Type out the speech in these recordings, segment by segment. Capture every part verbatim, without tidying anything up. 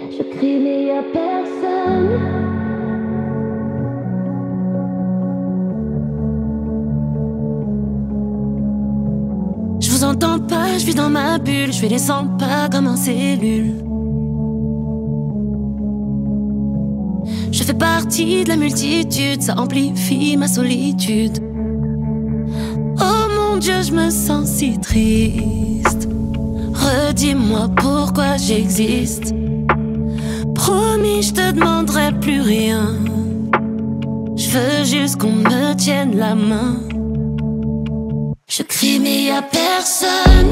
Je crie mais y a personne. Je vous entends pas, je vis dans ma bulle. Je fais les cent pas comme en cellule. Je fais partie de la multitude, ça amplifie ma solitude. Oh mon Dieu, je me sens si triste. Redis-moi pourquoi j'existe. Promis, je te demanderai plus rien. Je veux juste qu'on me tienne la main. Je crie mais y a personne.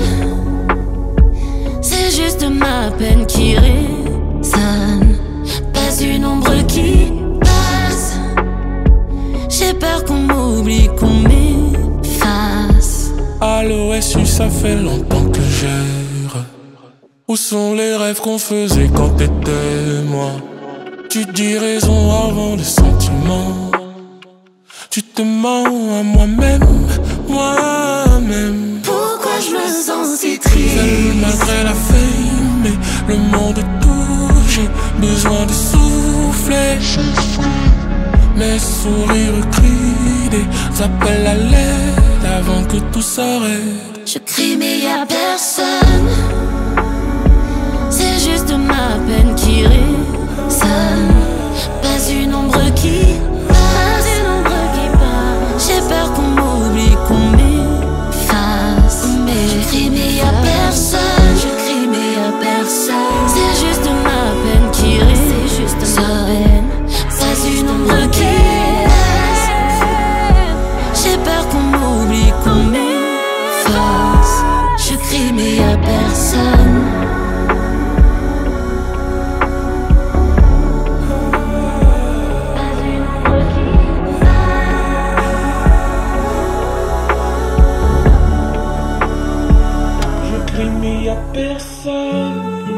C'est juste ma peine qui résonne. Pas une ombre qui passe. J'ai peur qu'on m'oublie, qu'on m'efface. Allô S U, ça fait longtemps que j'erre. Où sont les rêves qu'on faisait quand t'étais moi? Tu dis raison avant les sentiments. Tu te mens à moi-même, moi-même. Pourquoi je me sens si triste? Seul malgré la fame et le monde tout, j'ai besoin de souffler. Mes sourires crient des appels à l'aide avant que tout s'arrête. Je crie mais y a personne. C'est juste ma peine qui résonne. Pas une ombre qui passe, une ombre qui passe. J'ai peur qu'on m'oublie, qu'on m'efface. Mais je crie mais y a personne. Je crie mais y a personne. C'est juste ma peine qui résonne. C'est juste ma peine. Pas une ombre qui passe. J'ai peur qu'on m'oublie, qu'on m'efface. Je crie mais y a personne. Je crie mais y'a personne.